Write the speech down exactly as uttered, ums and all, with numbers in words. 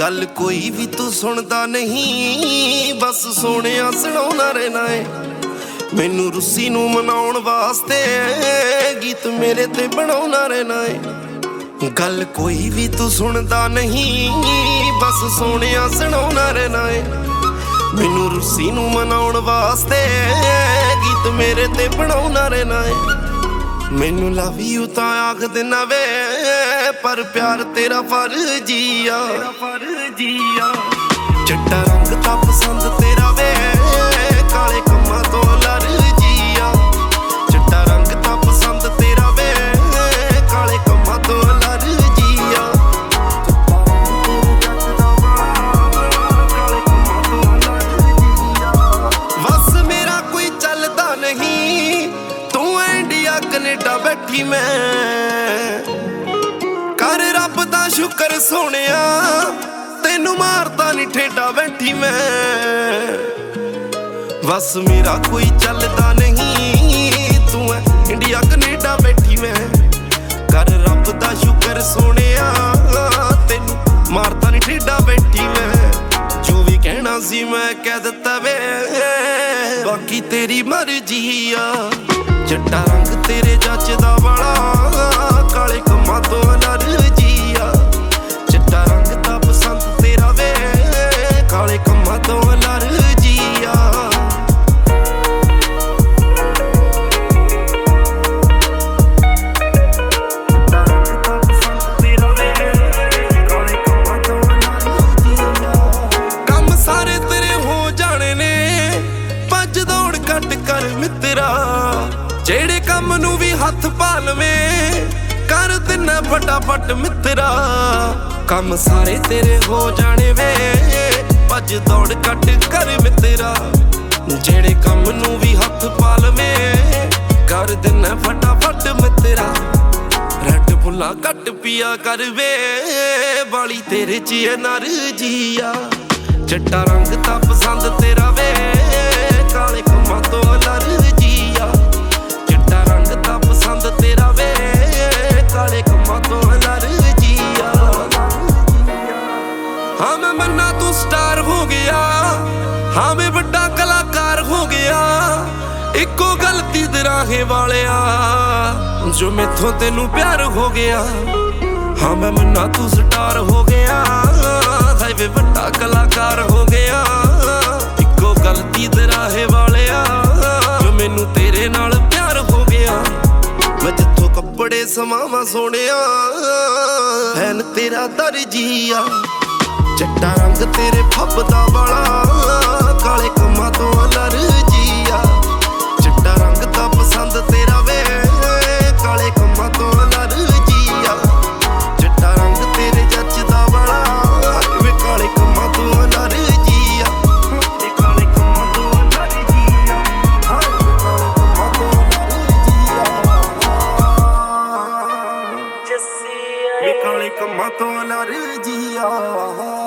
गल कोई भी तू सुनदा नहीं, बस सोनिया सुनाउंदा रहना है। मैनू रुस्सी नू मनाउण वास्ते गीत मेरे ते बनाउंदा रहना है। गल कोई भी तू सुनदा नहीं, बस सोनिया सुनाउंदा रहना है। मैनू रुस्सी नू मनाउण वास्ते गीत मेरे ते बनाउंदा रहना है। मैनू लव यू तां आख देना वे, पर प्यार तेरा फर्जिया फर्जिया। चिट्टा रंग तां पसंद तेरा वे, काले कम्मां तो अलर्जिया। चिट्टा रंग तां पसंद तेरा वे, काले कम्मां तो अलर्जिया। बस मेरा कोई चलदा नहीं, तू इंडिया कनेडा बैठी मैं कर रब दा शुक्र सोनिया, तेनू मारदा नहीं ठेडा बैठी मैं। बस मेरा कोई चलदा नहीं, तू है इंडिया कनेडा बैठी मैं कर रब दा शुक्र सोनिया, तेनू मारदा नहीं ठेडा बैठी मैं। जो भी कहना सी मैं कह दित्ता वे, बाकी तेरी मर्जी आ। चिट्टा रंग तेरे जचदा बड़ा, काले कम्मां तो अलर्जिया। चिट्टा रंग तां पसंद तेरा वे, काले कम्मां तो अलर्जिया। कम सारे तेरे हो जाने ने, भज दौड़ कट कर मित्रा। जेड़े कम नू भी हथ पा लवें, कर दिना फटाफट मित्रा। कम सारे तेरे हो जाने वे, भज दौड़ कट कर मित्रा। जेड़े कम नू भी हथ पा लवें, कर दिना फटाफट मित्रा। रट फुल्ला घट पिया कर वे, बाली तेरे च एनर्जिया। चिट्टा रंग तां पसंद तेरा वे, काले कम्मां तो अलर्जिया। चिट्टा रंग तां पसंद तेरा वे, काले कम्मां तो अलर्जिया। हाँ मैं मन्ना तू स्टार हो गया, हाँ मैं बड़ा कलाकार हो गया। इको गलती दराहे वालिया, जो मैथों तेनू प्यार हो गया। हाँ मैं मन्ना तू स्टार हो गया, हाय वे बड़ा कलाकार हो गया। इको गलती दराहे वालिया, जो मैनू तेरे नाल प्यार हो गया। मैं जिथों कपड़े समावा सोनिया, हैन तेरा दर्जिया। चिट्टा रंग तेरे फबदा बड़ा, काले कम्मां तो अलर्जिया। चिट्टा रंग तां पसंद तेरा वे, काले कम्मां तो अलर्जिया। चिट्टा रंग तेरे जचदा बड़ा, वे काले कम्मां तो अलर्जिया। काले कम्मां तो अलर्जिया, काले कम्मां तो अलर्जिया। वे काले कम्मां तो अलर्जिया।